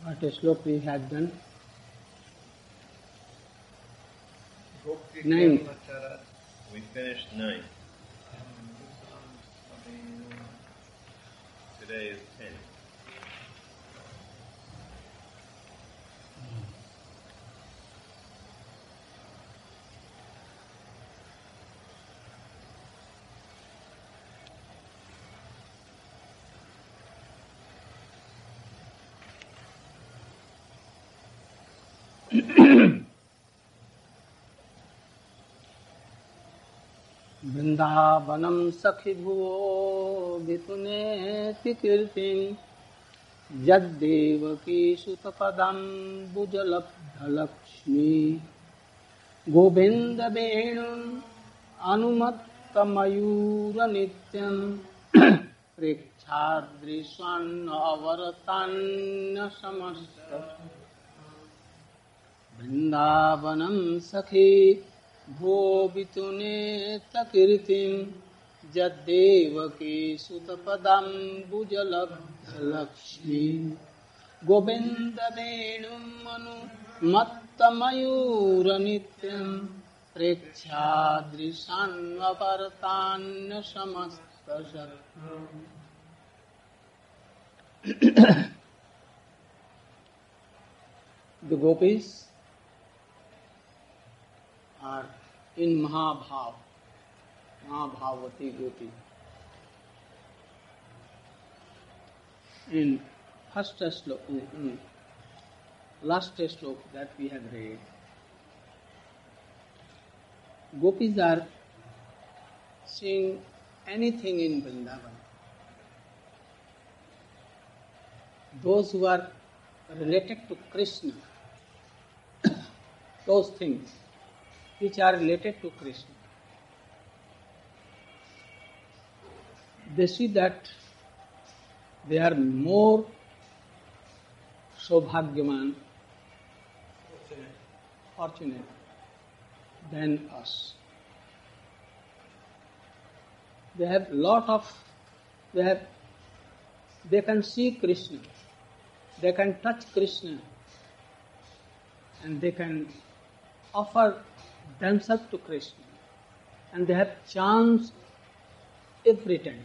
What slok we had done? 9. We finished 9. Today is 10. वृंदावनम सखी भुवो वितुनेति कीर्तिं यद्देवकी सुतपदाम्बुजलब्धलक्ष्मी गोविंद वेणुं अनुमत्तमयूरनित्यं प्रेक्षादृशान्न अवरतान्न समस्त वृंदावनम सखी भो वितुनेतकीर्तिं यद्देवकी सुतपदाम्बुजलब्धलक्ष्मी गोविन्दवेणुमनुमत्तमयूरनित्यं प्रेक्षादृशान्वपरतान्न समस्तशक्ति। The gopis are in Mahabhavati Gopi. In first slok, last slok that we have read, gopis are seeing anything in Vrindavan. Those who are related to Krishna, those things which are related to Krishna, they see that they are more Saubhagyaman, fortunate than us. They have they can see Krishna, they can touch Krishna, and they can offer themselves to Krishna, and they have chance every time.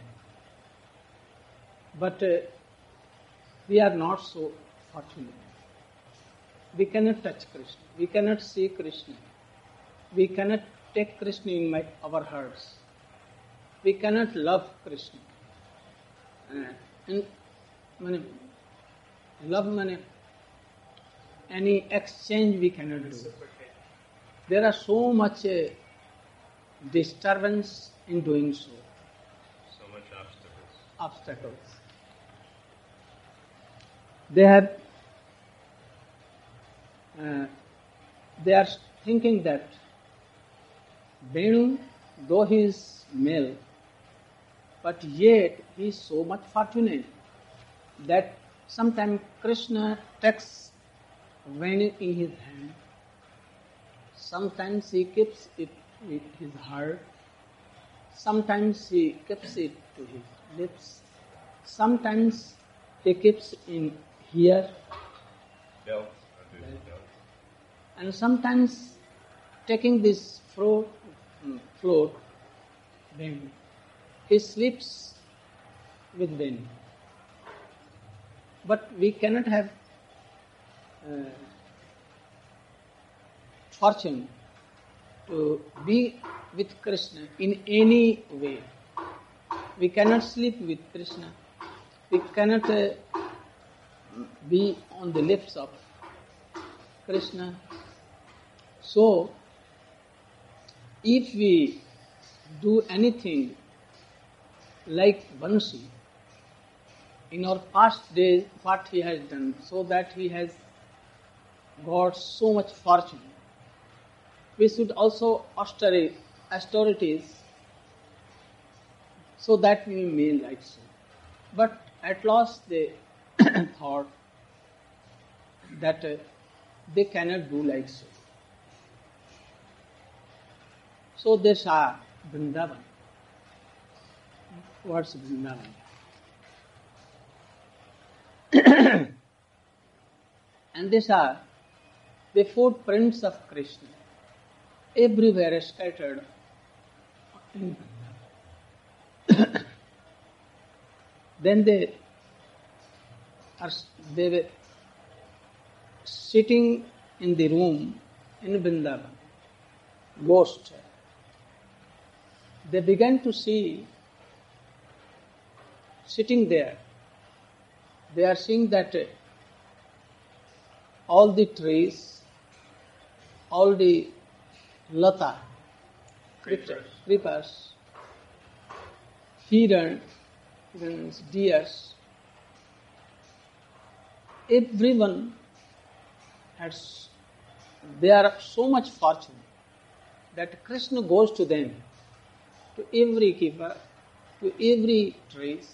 But we are not so fortunate. We cannot touch Krishna, we cannot see Krishna, we cannot take Krishna in our hearts, we cannot love Krishna. Love means any exchange we cannot do. There are so much disturbance in doing so. So much Obstacles. They are thinking that Venu, though he is male, but yet he is so much fortunate that sometimes Krishna takes Venu in his hand, sometimes he keeps it with his heart, sometimes he keeps it to his lips, sometimes he keeps in here, belt. And sometimes taking this float, then he sleeps with them. But we cannot have fortune to be with Krishna in any way. We cannot sleep with Krishna. We cannot be on the lips of Krishna. So, if we do anything like Bansi, in our past days, what he has done, so that he has got so much fortune, we should also austerities, so that we may like so. But at last they thought that they cannot do like so. So they saw Vrindavan. What's Vrindavan? And these are the footprints of Krishna, everywhere scattered in Vrindavan. Then they were sitting in the room in Vrindavan, ghost. They began to see, sitting there, they are seeing that all the trees, all the lata, creepers, hirans, deers, everyone they are so much fortunate that Krishna goes to them, to every keeper, to every trees.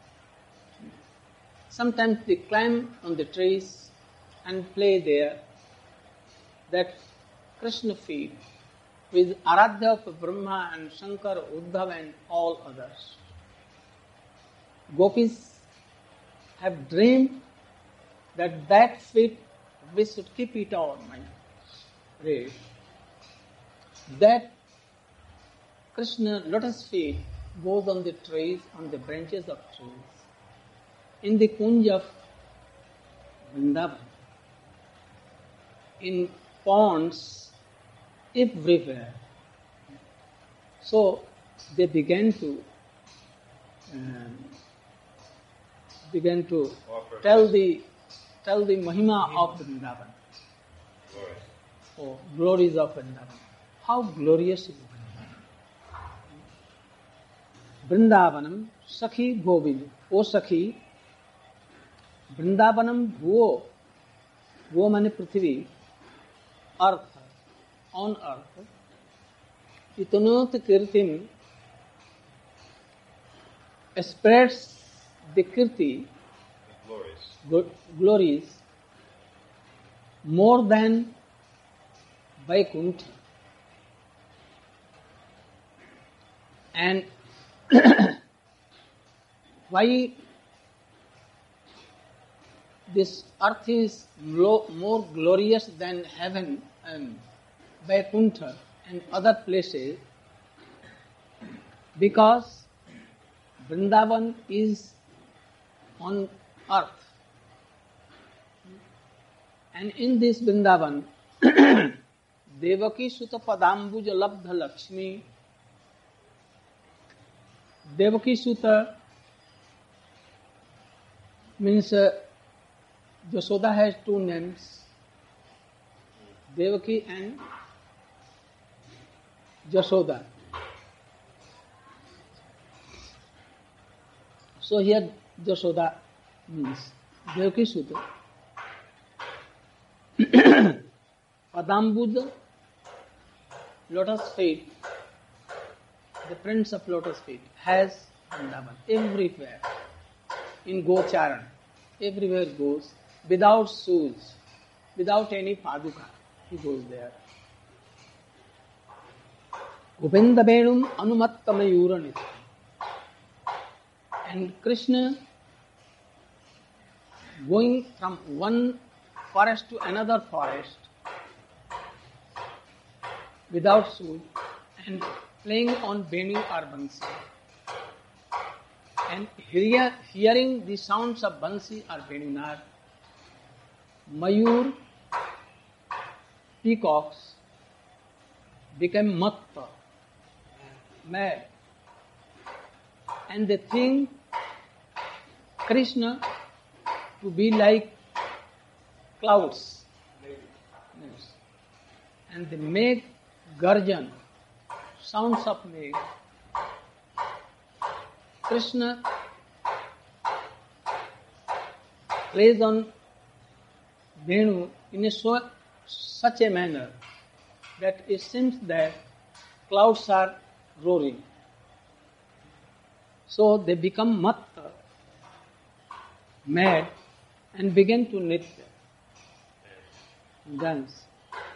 Sometimes they climb on the trees and play there. That Krishna feed with Aradhya of Brahma and Shankar, Uddhava and all others. Gopis have dreamed that feet we should keep it our mind. Read. That Krishna lotus feet goes on the trees, on the branches of trees, in the kunj of Vrindavan, in ponds, everywhere. So they began to tell the Mahima of Vrindavan. Oh, glories of Vrindavan. How glorious is Vrindavan? Vrindavanam Sakhi Govind. O Sakhi, Vrindavanam वो माने पृथ्वी, अर्थ, on earth, इतनोत कीर्तिम spreads the kirti, glories, more than Vaikuntha. And why this earth is more glorious than heaven and Vaikuntha and other places? Because Vrindavan is on earth. And in this Vrindavan, Devaki Sutta Padambuja Labdha Lakshmi. Devaki Sutta means Yashoda has two names, Devaki and Yashoda. So here Yashoda means Devaki Sutta. Padambuja, lotus feet, the prince of lotus feet, has Vrindavan everywhere. In Gocharan, everywhere goes, without shoes, without any paduka, he goes there. Govinda Venum Anumattamayuranit. And Krishna going from one forest to another forest without shoes and playing on Venu or Bansi. And hearing the sounds of Bansi or Venunar, Mayur, peacocks became matta, mad. And they think Krishna to be like clouds. Yes. And they make garjan, sounds of meg. Krishna plays on Venu in such a manner that it seems that clouds are roaring. So they become matta, mad, and begin to knit, dance.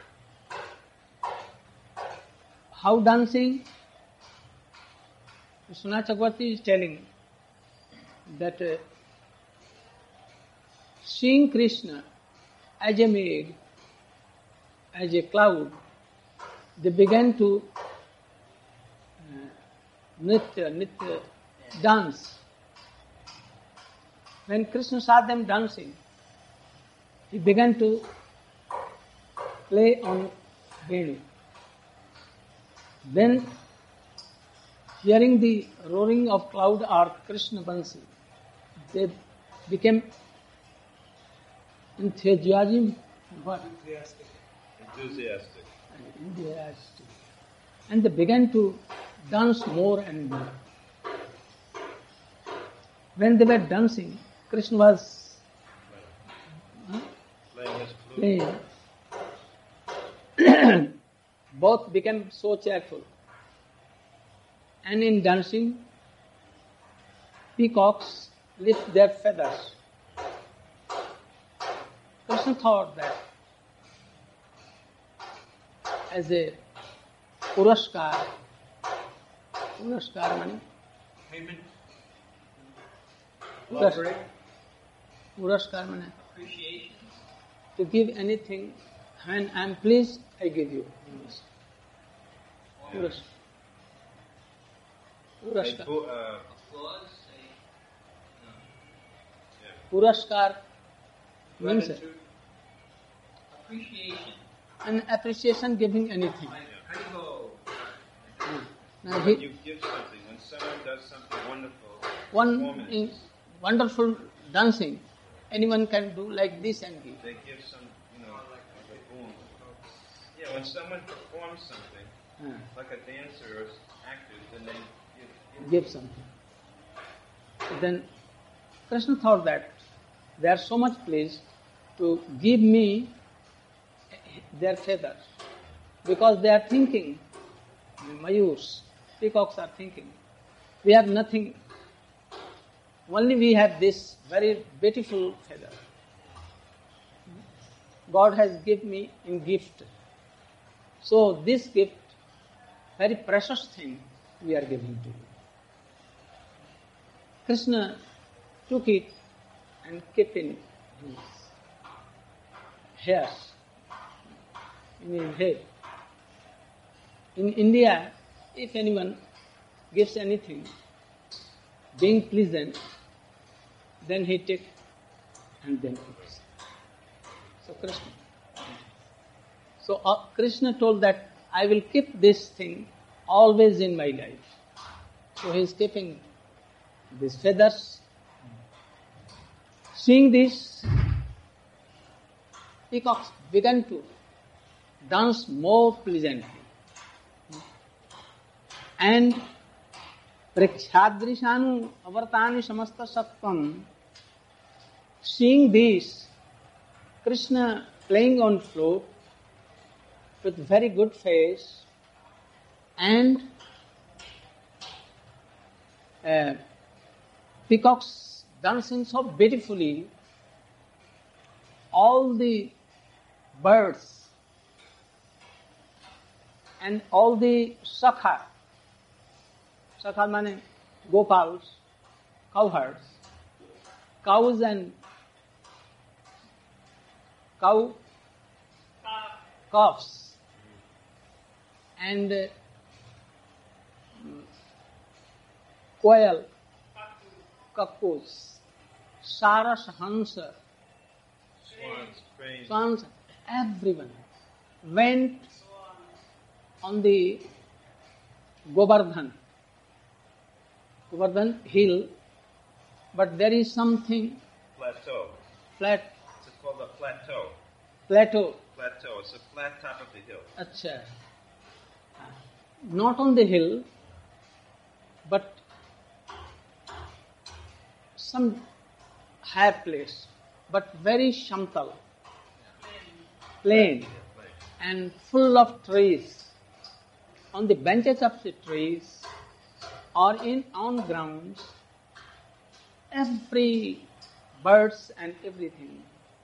How dancing? Vishwanath Chakravarti is telling that seeing Krishna as a maid, as a cloud, they began to nitya, dance. When Krishna saw them dancing, he began to play on Venu. Then, hearing the roaring of cloud or Krishna Bansi, they became enthusiastic. And they began to dance more and more. When they were dancing, Krishna was playing. Both became so cheerful. And in dancing, peacocks lift their feathers. Krishna thought that as a Puraskar means Payment. Puraskar means Appreciation. to give anything. When I am pleased, I give you. Puraskar. Applause. Puraskar means Gratitude. Appreciation. an appreciation giving anything. Like Haribo. Now When you give something, when someone does something wonderful, one performance, in wonderful dancing, anyone can do like this and give. they give some, like a boom. Yeah, when someone performs something, like a dancer or actor, then they Give something. Then Krishna thought that they are so much pleased to give me their feathers, because they are thinking, Mayurs, peacocks are thinking, we have nothing, only we have this very beautiful feather. God has given me in gift. So this gift, very precious thing, we are giving to you. Krishna took it and kept in his hairs, in his head. In India, if anyone gives anything, being pleasant, then he takes and then gives. So Krishna told that I will keep this thing always in my life. So he is keeping these feathers. Seeing this, peacocks began to dance more pleasantly. And Prekshadrishanu avartani samasta sattvam. Seeing this, Krishna playing on flute with very good face and peacocks dancing so beautifully, all the birds and all the sakha means gopals, cowherds, cows and calves, and quail, cuckoos, saras, hansa, swans, everyone went on the Govardhan hill, but there is something plateau. flat. It's called a plateau. Plateau. Plateau. It's a flat top of the hill. Achha. Not on the hill, but some high place, but very shamtal, plain, and full of trees. On the benches of the trees or on grounds, every birds and everything.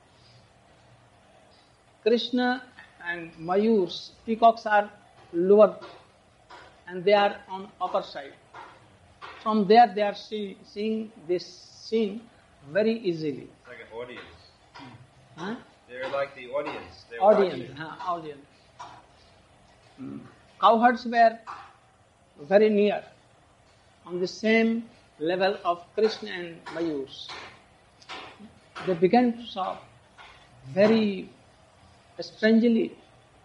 Krishna and Mayurs, peacocks are lower and they are on upper side. From there they are seeing this scene very easily. It's like an audience. Huh? They're like the audience. They're Audience. watching. Audience. Cowherds were very near, on the same level of Krishna and Mayurs. They began to shout very strangely,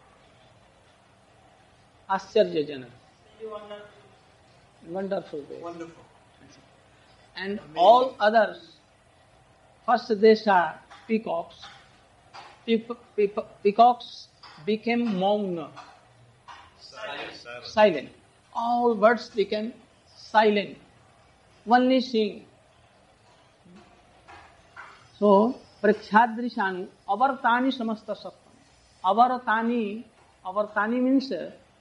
Ascharyajanak. Wonderful way. Wonderful. And all others, first they saw peacocks. Peacocks became mauna, silent. All birds became silent. Only sing. So, Prakshadrishanu, avartani samasta sattam. Avartani means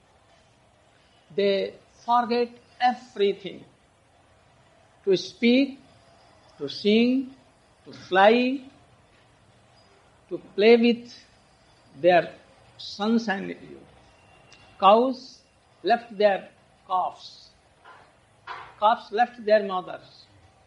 they forget everything. To speak, to sing, to fly, to play with their sons and cows left their calves. Calves left their mothers.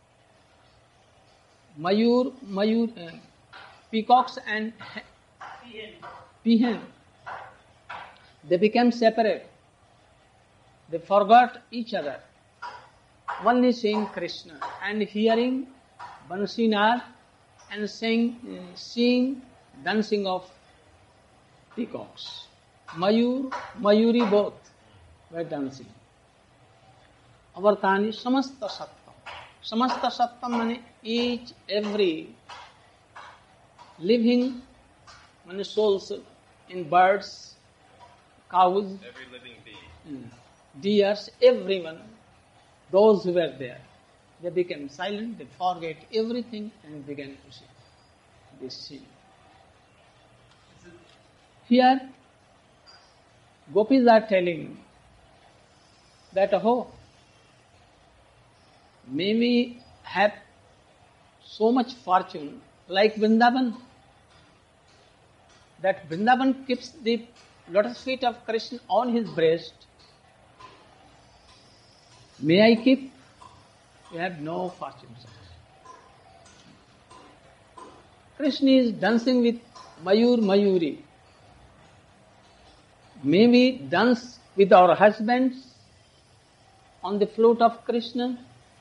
Peacocks and peahen, they became separate. They forgot each other. Only seeing Krishna and hearing Bansinad and seeing dancing of peacocks. Mayuri both were dancing. Avartani samasta sattam. Samasta sattam means each, every living souls in birds, cows, Every living being. Deers, everyone, those who were there, they became silent, they forget everything and began to sing. They sing. Here, gopis are telling that, may we have so much fortune like Vrindavan, that Vrindavan keeps the lotus feet of Krishna on his breast. May I keep? We have no fortune. Krishna is dancing with Mayuri. May we dance with our husbands on the flute of Krishna?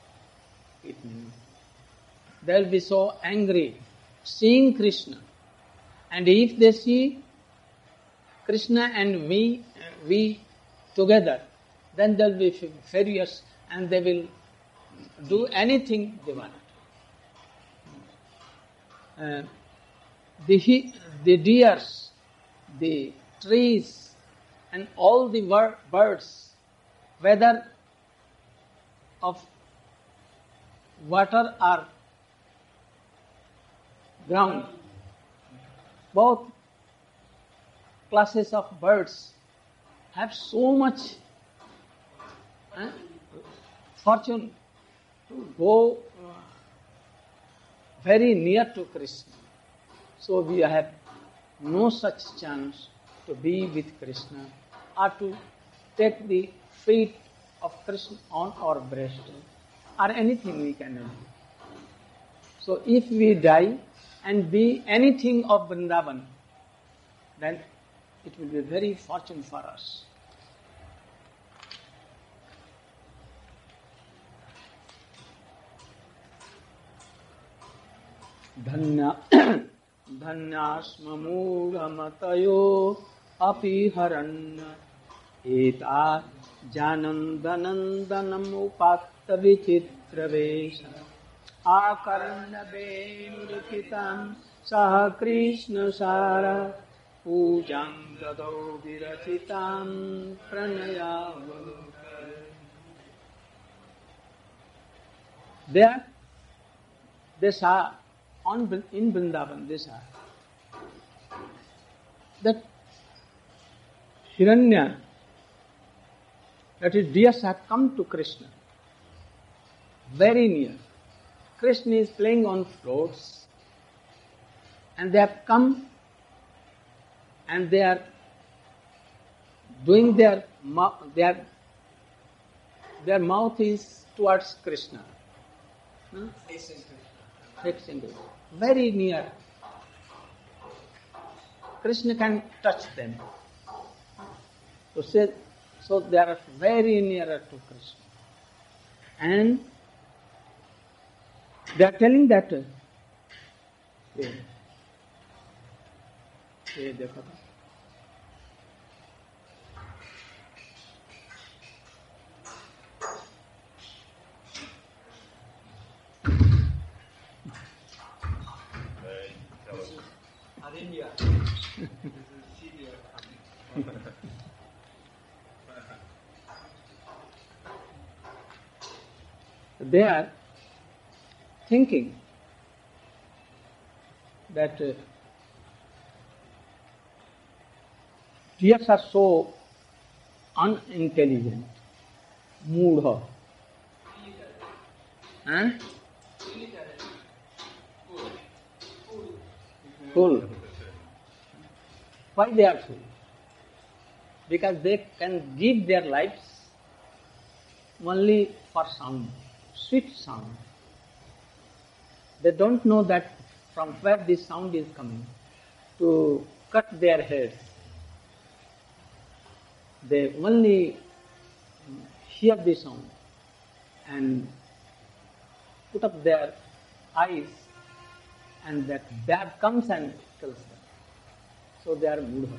They will be so angry seeing Krishna. And if they see Krishna and we together, then they will be furious and they will do anything they want. The deers, the trees, and all the birds, whether of water or ground, both classes of birds have so much fortune to go very near to Krishna. So we have no such chance to be with Krishna or to take the feet of Krishna on our breast or anything we cannot do. So if we die and be anything of Vrindavan, then it will be very fortunate for us. धन्यास्म मूढ़मतयो अपि हरन् एता जानन्दनन्दनमुपात्त विचित्रवेश आकर्ण्यवेणुरचितां सह कृष्णसार पूजां ददौ विरचितां प्रणयावलोकन्. There they saw in Vrindavan, they saw that Hiranya, that is deers, have come to Krishna very near. Krishna is playing on flutes and they have come and they are doing their mouth is towards Krishna. Facing Krishna. Very near. Krishna can touch them. So they are very nearer to Krishna. And they are telling that, ये देखो तो India. This is senior coming. They are thinking that deers are so unintelligent, moodha. Huh? Full. Why they are full? Because they can give their lives only for sound, sweet sound. They don't know that from where this sound is coming to cut their hairs. They only hear the sound and put up their eyes, and that bear comes and kills them. So they are moodha.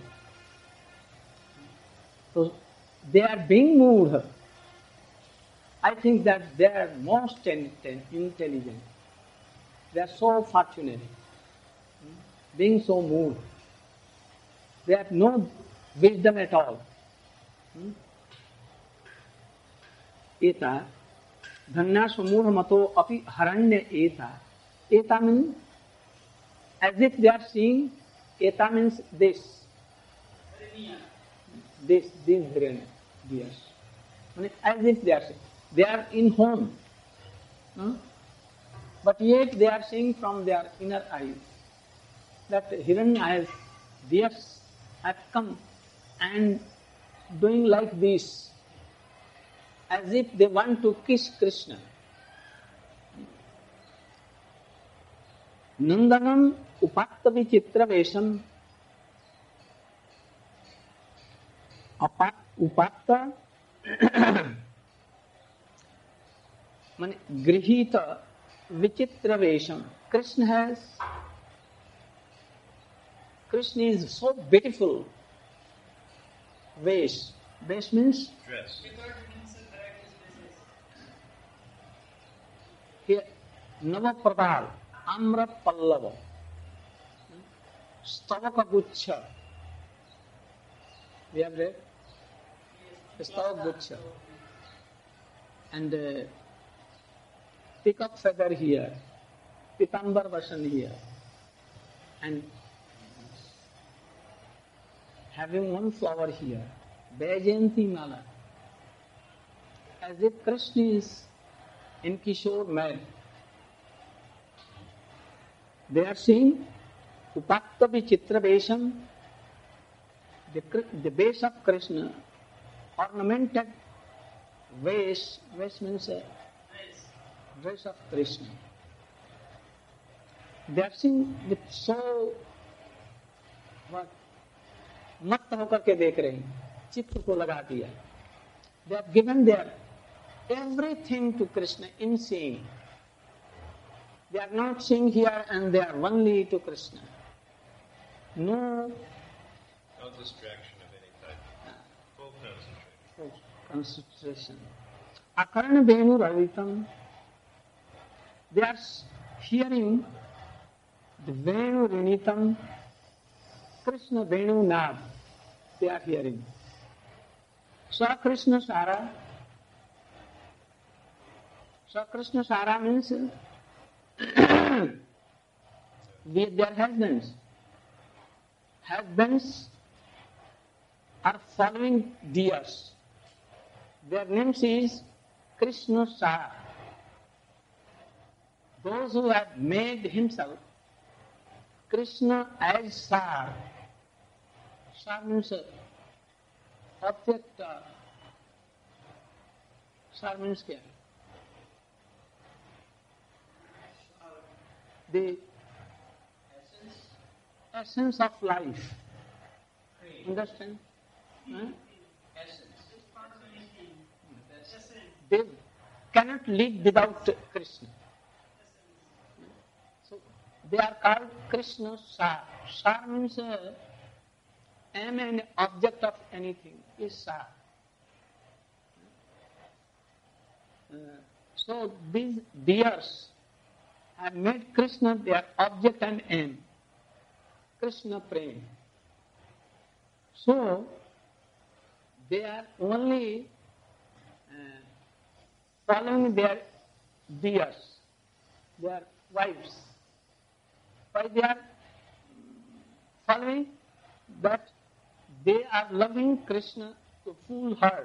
So they are being moodha. I think that they are most intelligent. They are so fortunate, being so moved. They have no wisdom at all. Eta dhanya samudha mato api haranya eta. Eta means as if they are seeing. Eta means this. These hiranya. Yes. As if they are seeing. They are in home. But yet they are seeing from their inner eyes that Hiranya deers have come and doing like this, as if they want to kiss Krishna. Nandanam upakta vichitra vesham. Upakta means grihita vichitra vesham. Krishna is so beautiful. Vesh. Vesh means Dress. here Navapradal, Amra Pallava, Stavaka Gucha. We have read Stavaka Gucha. And peacock feather here, Pitambar Vasan here, and having one flower here, Vajayanti Mala, as if Krishna is in Kishore mad. They are seeing Upakta Vichitra Vesham, the base of Krishna, ornamented vase means dress of Krishna. They are seeing with so मत्त होकर के देख रहे हैं, चित्त को लगा दिया. They have given their everything to Krishna in seeing. They are not seeing here and they are only to Krishna. No distraction of any type. Full concentration. Akarna Venu Ravitam. They are hearing the Venu Rinitam, Krishna Venu Nad. They are hearing. Sa Krishna Sara. Sa Krishna Sara means with their husbands. Husbands are following deers. Their name is Krishna Sara. Those who have made himself Krishna as Sar. Sar means object. Sar means क्या? The essence of life. Understand? Huh? Essence. They cannot live without Krishna. So they are called Krishna Sar. Sar means am an object of anything is Sar. So these deers have made Krishna their object and aim. Krishna Prem. So they are only following their deers, their wives. Why they are following? That they are loving Krishna to full heart.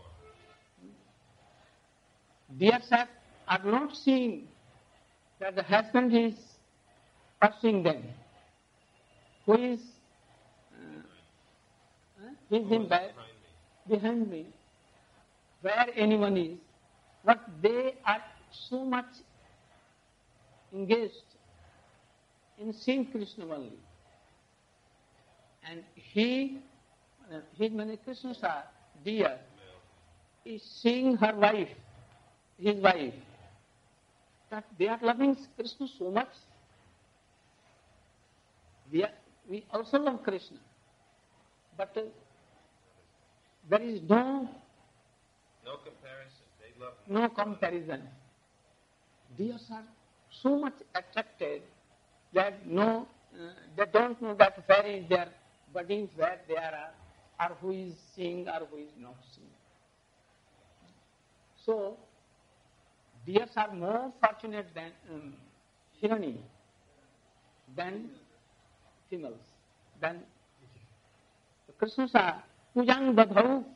Deers are not seeing that the husband is pursuing them. Who is in back, behind me, where anyone is, but they are so much engaged in seeing Krishna only. And he Krishna Sar, deer, is seeing her wife, his wife, that they are loving Krishna so much. We also love Krishna, but there is no comparison. They love no comparison. Deers are so much attracted that they don't know that where is their body, where they are, or who is seeing or who is not seeing. So deers are more fortunate than Hirani, than females, than Krishna Sar. Pujang Dadhau.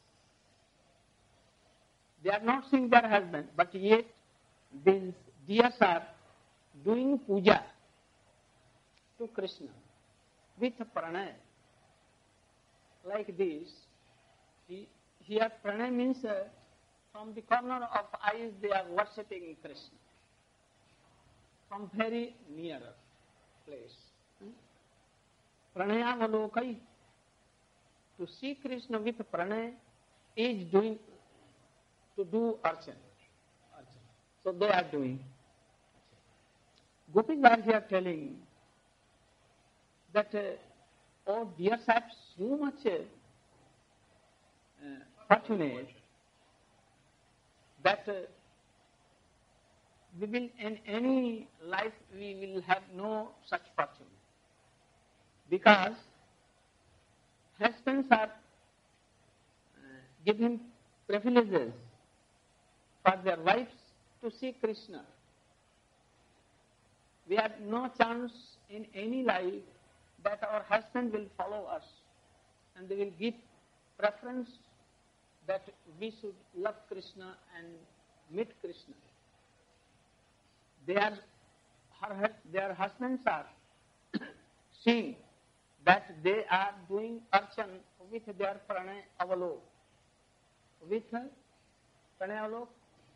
They are not seeing their husband, but yet these deers are doing puja to Krishna with pranay. Like this, here pranay means from the corner of eyes they are worshipping Krishna. From very near place. Pranayavalokai. To see Krishna with pranay is to do archana. So they are doing. Gopis are here telling that dear are so much fortunate that we will in any life we will have no such fortune, because husbands are given privileges for their wives to see Krishna. We have no chance in any life that our husband will follow us and they will give preference that we should love Krishna and meet Krishna. Their husbands are seeing that they are doing archan with their pranay avalok. With pranay avalok?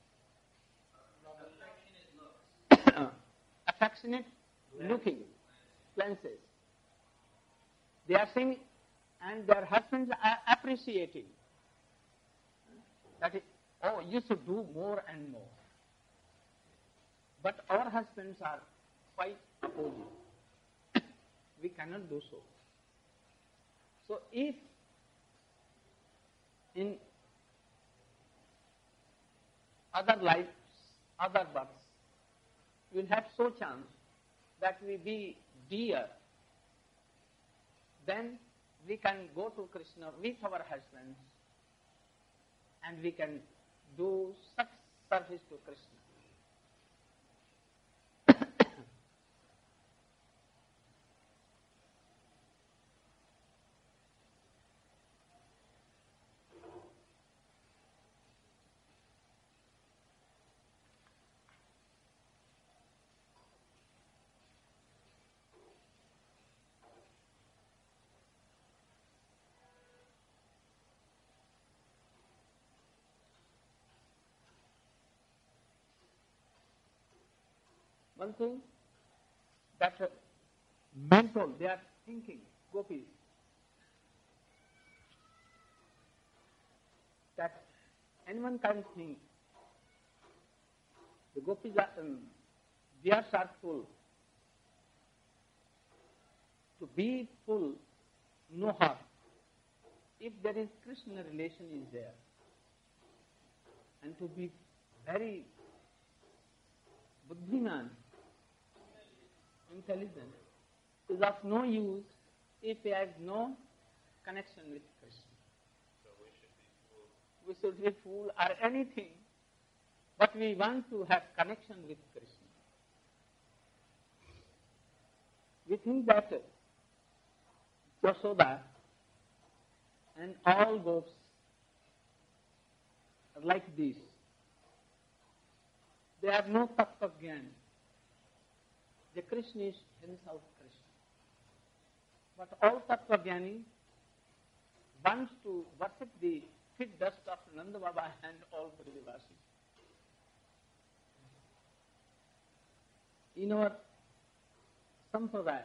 Affectionate looking glances. They are seeing, and their husbands are appreciating that you should do more and more. But our husbands are quite opposite. We cannot do so. So if in other lives, other births, we will have so chance that we be dear, then we can go to Krishna with our husbands and we can do such service to Krishna. One thing that mental, they are thinking, gopis, that anyone can think the gopis are, beards are full. To be full, no harm. If there is Krishna relation is there, and to be very buddhiman, intelligent, is of no use if he has no connection with Krishna. So we should be fooled. We should be fool or anything, but we want to have connection with Krishna. We think that Yashoda and all gopis are like this. They have no tattva gyan. The Krishna is himself Krishna. But all tattva jnani wants to worship the feet dust of Nanda Baba and all Brajavasi. In our sampradaya,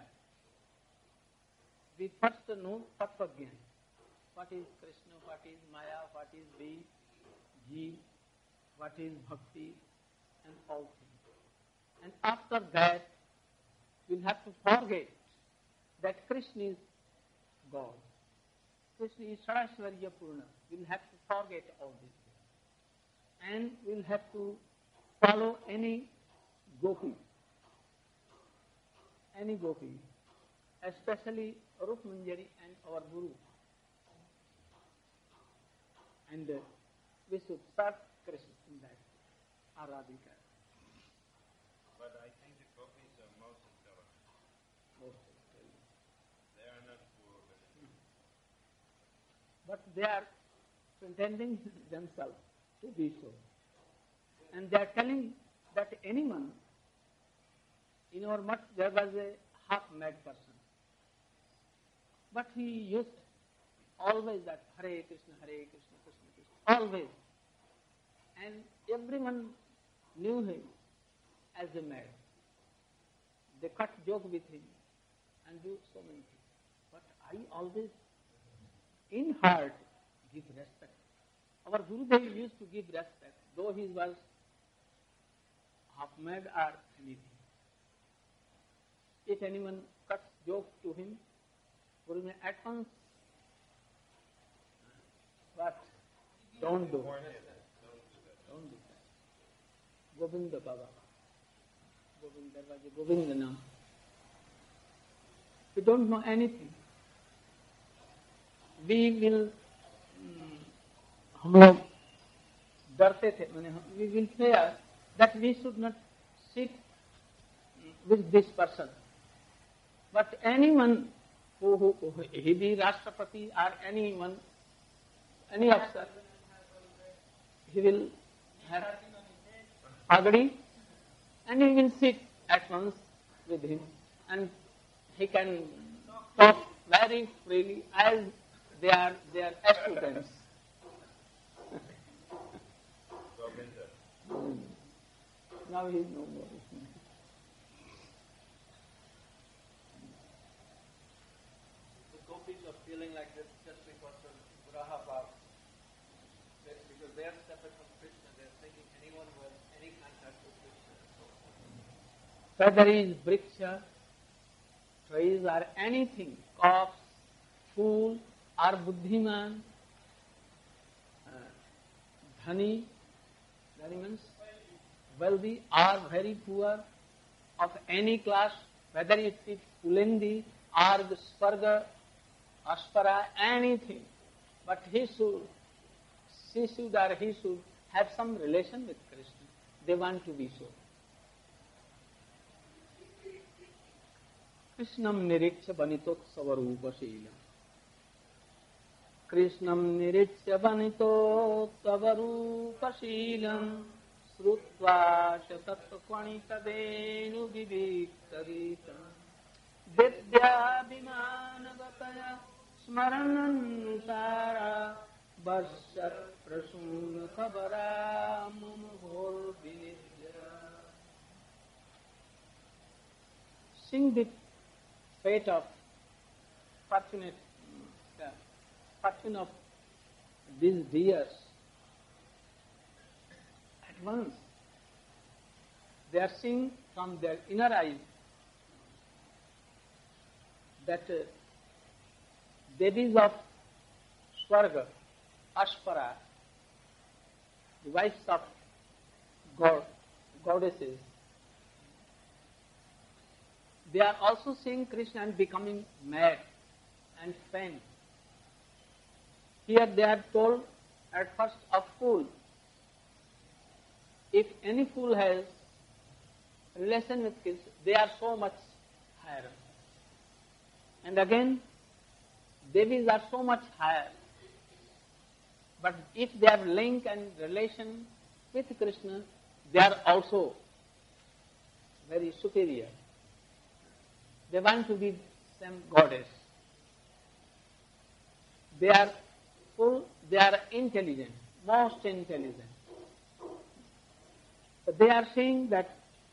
we first know tattva jnana. What is Krishna, what is Maya, what is we, Jeev, what is bhakti, and all things. And after that, we'll have to forget that Krishna is God. Krishna is Sarasvarya Purna. We'll have to forget all this. And we'll have to follow any gopi, especially Rup Manjari and our Guru. And we should serve Krishna in that, Aradhika. But I think the gopis are most intelligent. They are not fools. But they are pretending themselves to be so. And they are telling that anyone, in our mutt there was a half-mad person. But he used always that Hare Krishna, Krishna Krishna, always. And everyone knew him as a mad. They cut joke with him and do so many things. But I always, in heart, give respect. Our Gurudev used to give respect, though he was half mad or anything. If anyone cuts joke to him, Guru may at once, but don't do that. Don't do that. Govinda Baba. Govinda Nam. We don't know anything. We will, हम लोग डरते थे, we will fear that we should not sit with this person. But anyone who he be Rashtrapati or anyone, any officer, he will have agadi and he will sit at once with him and he can talk very freely as they are students. Now he is no more. The gopis are feeling like this just because of Graha Bhav. Because they are separate from Krishna, they are thinking anyone who has any contact with Krishna. Whether it is vriksha, trees or anything, corpse, fool or buddhiman, dhani means wealthy or very poor, of any class, whether it is Pulendi or the Sparga, Aspara, anything, but she should have some relation with Krishna. They want to be so. Krishnam niriksha banitotsava rupashilam. Krishnam niriksha banitotsava rupashilam. Srutva tattvakanita venu viviktavitam. Vidya bhimanagapaya smarananusara. Varshat prasuna khabara mamahor vinidya. Sing the fate of fortune of these deers once they are seeing from their inner eyes that devis of Swarga, Ashpara, the wives of goddesses, they are also seeing Krishna and becoming mad and faint. Here they are told at first a fool. If any fool has relation with Krishna, they are so much higher. And again, devis are so much higher. But if they have link and relation with Krishna, they are also very superior. They want to be same goddess. They are full, they are intelligent, most intelligent. But they are saying that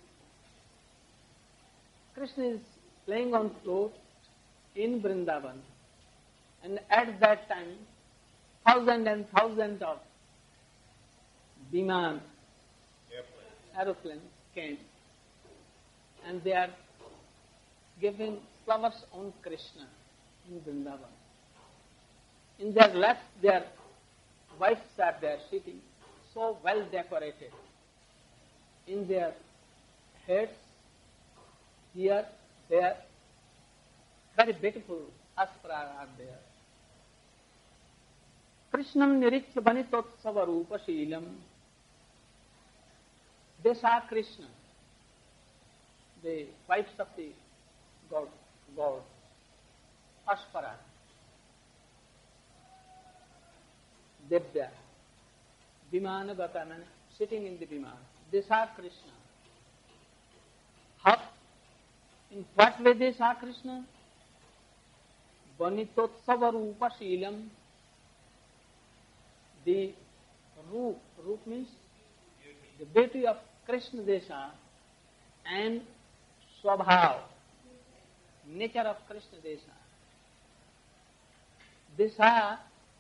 Krishna is playing on flute in Vrindavan, and at that time, thousands and thousands of Biman, aeroplanes came, and they are giving flowers on Krishna in Vrindavan. In their left, their wives are there sitting, so well decorated. In their heads, here, there, very beautiful aspara are there. Krishnam nirichya vanitotsava rupa shilam. They saw Krishna, the wives of the God, Aspara, Devya, Vimana Gatamana, sitting in the Vimana. They saw Krishna. How? In what way they saw Krishna? Vanitotsava rupa shilam. The roop means the beauty of Krishna they saw, and Swabhav, nature of Krishna they saw. They saw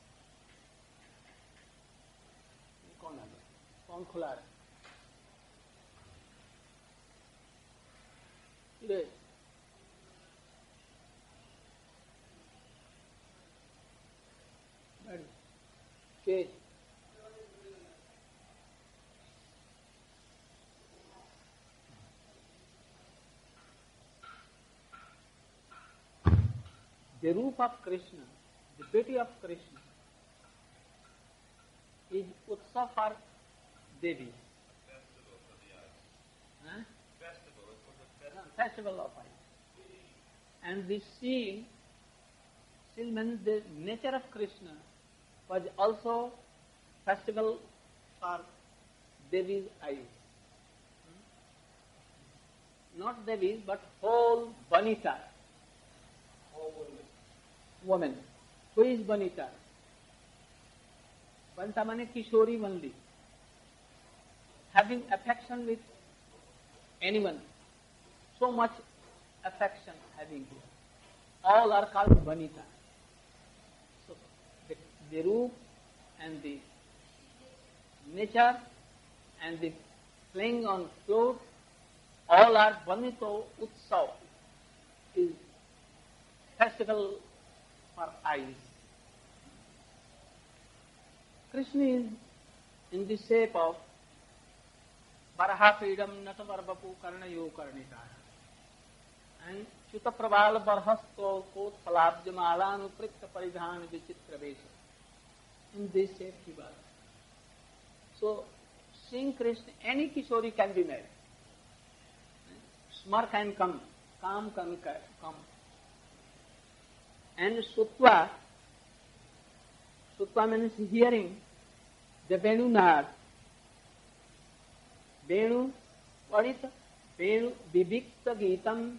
कौन खुला रहा है के the roop of Krishna, the beauty of Krishna is utsav for Devi. Festival of eyes. And the seeing means the nature of Krishna was also festival for Devi's eyes. Not Devi's, but whole Vanita. Woman. Who is Vanita? Vanita means Kishori only. Having affection with anyone. So much affection having here. All are called Vanita. So the roop and the nature and the playing on flute, all are Vanito Utsav, is festival for eyes. Krishna is in the shape of Varahapidam Natavarvapu Karnayo Karnikara. And Chutaprabal Barhasto Kot Palabjamalan Uprikta Paridhan Vichitra Vesha. In this shape he was. So, seeing Krishna, any Kishori can be made. Smar can come, Kam can come. And Sutva means hearing the Venu Nad. Venu, what is it? Venu, Vivikta Geetam.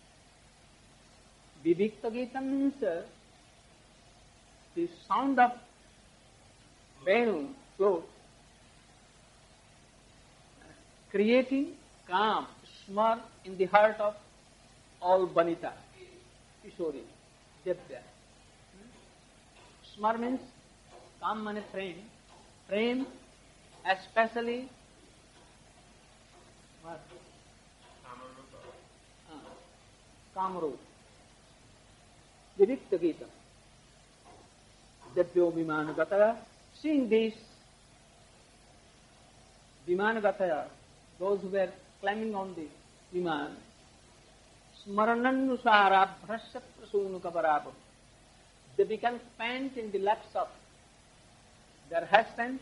Vivikta Geetam means the sound of Venu, flute, creating calm, smar in the heart of all Vanita, Kishori, Devya. Smar means calm means frame, especially What? Kamarupa. Kamaru. Vivikta Gita. Debyo Vimanagataya. Seeing this, Vimanagataya, those who were climbing on the Viman, Smarananusara Bhrasya Prasunukaparabha. They began pant in the laps of their husbands,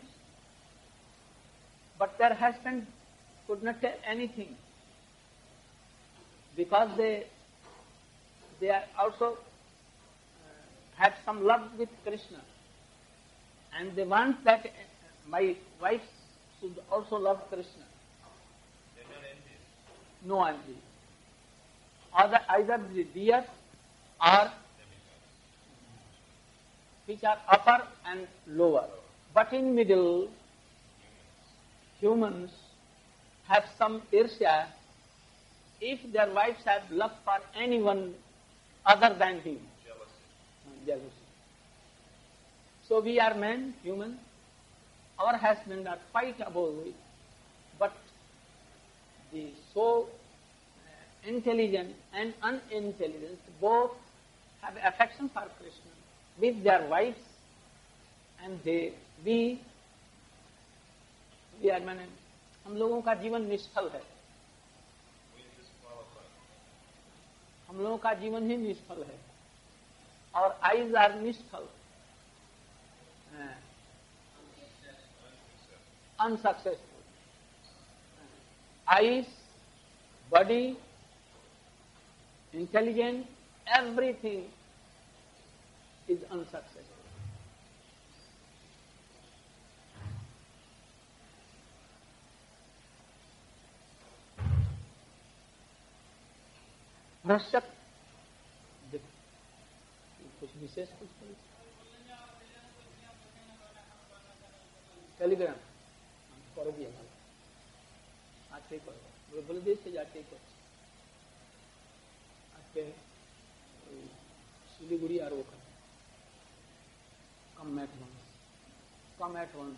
but their husbands could not tell anything because they are also had some love with Krishna, and they want that my wife should also love Krishna. They're not envious. No envy. Either the deer or which are upper and lower. But in middle, humans have some irsya if their wives have love for anyone other than him. Jealousy. So we are men, human. Our husbands are quite above it. But the so intelligent and unintelligent both have affection for Krishna with their wives, and we are men. हम लोगों का जीवन निष्फल है. हम लोगों का जीवन ही निष्फल है. Our eyes are निष्फल, unsuccessful. Eyes, body, intelligence, everything is unsuccessful. भ्रष्ट कुछ विशेष कुछ टेलीग्राम कर दिया आते बोले देश से जाते आते सिलीगुड़ी और वो come at once.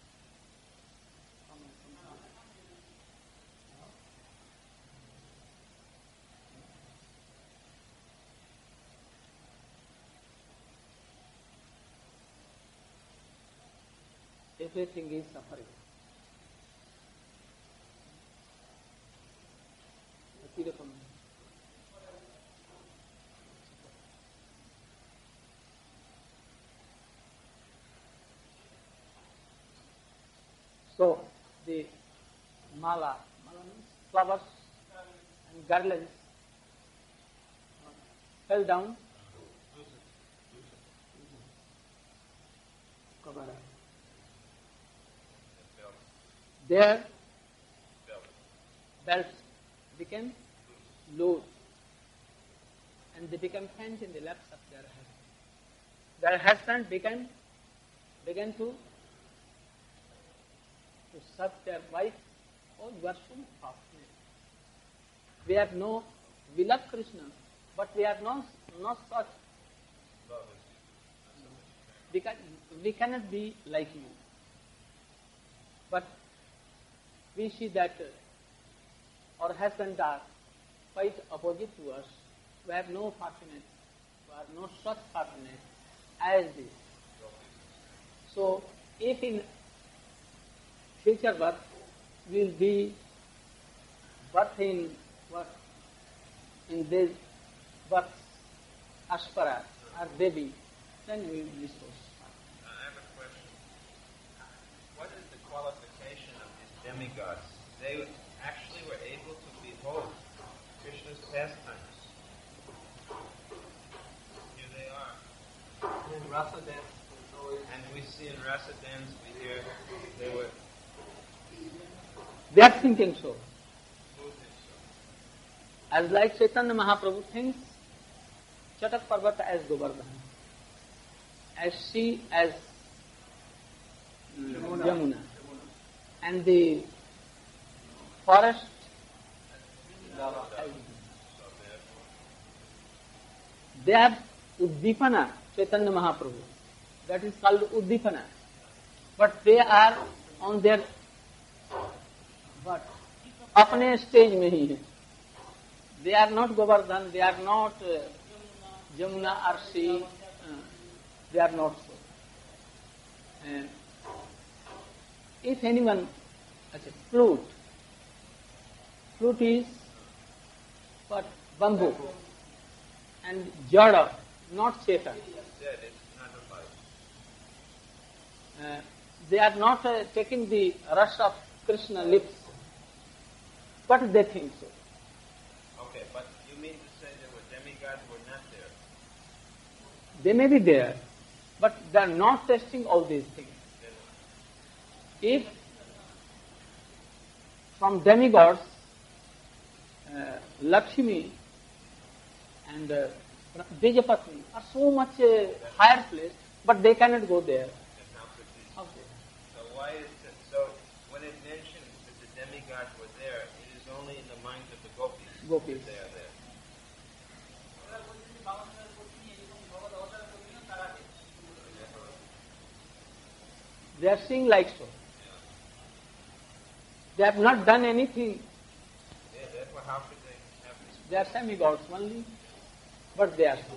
Everything is suffering. So the mala means flowers and garlands fell down. Their belts became loose, and they became pent in the laps of their husband. Their husband began to serve their wife. Oh, you are so fortunate. We love Krishna, but we are not such. We cannot be like you. But we see that our husbands are quite opposite to us. We have no fortunate, we are not such fortunate as this. So, if in future birth will be birth in this birth aspara or baby, then we will be so. I have a question. What is the qualification of these demigods? They actually were able to behold Krishna's pastimes. Here they are. In Rasa dance. And we see in Rasa dance, we hear they were... They are thinking so. Who thinks so? As like Chaitanya Mahaprabhu thinks Chatak Parvata as Govardhan, as she as Yamuna, and the forest as they have Uddipana, Chaitanya Mahaprabhu. That is called Uddipana. But they are on their अपने stage में ही है. They are not Govardhan, they are not Jamuna or sea, they are not so. And if anyone, flute is what? Bamboo. And Jada, not Chetan. Dead, it's not alive. They are not taking the rush of Krishna lips, but they think so. Okay, but you mean to say there were demigods who were not there? They may be there, but they are not testing all these things. If from demigods, Lakshmi and Dejapatni are so much higher place, but they cannot go there. And how could these? So why is it, so when it mentions that the demigods were there, it is only in the minds of the gopis. Gopis. That they are there. They are seeing like so. They have not done anything. Yeah, therefore how could they have this? They are semi-gods only, but they are so.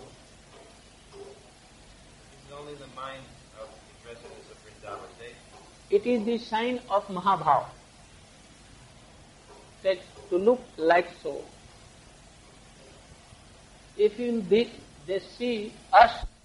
This is only the mind of the residents of Vrindavan. It is the sign of Mahabhav, that to look like so. If they see us